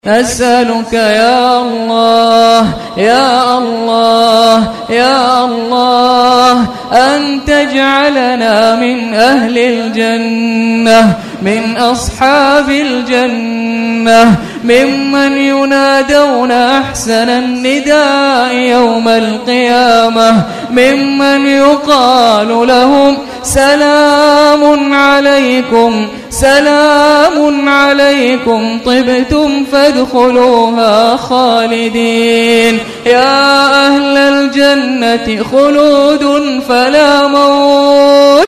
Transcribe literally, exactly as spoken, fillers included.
أسألك يا الله يا الله يا الله أن تجعلنا من أهل الجنة، من أصحاب الجنة، ممن ينادون أحسن النداء يوم القيامة، ممن يقال لهم سلام عليكم سلام عليكم طبتم فادخلوها خالدين. يا أهل الجنة خلود فلا موت.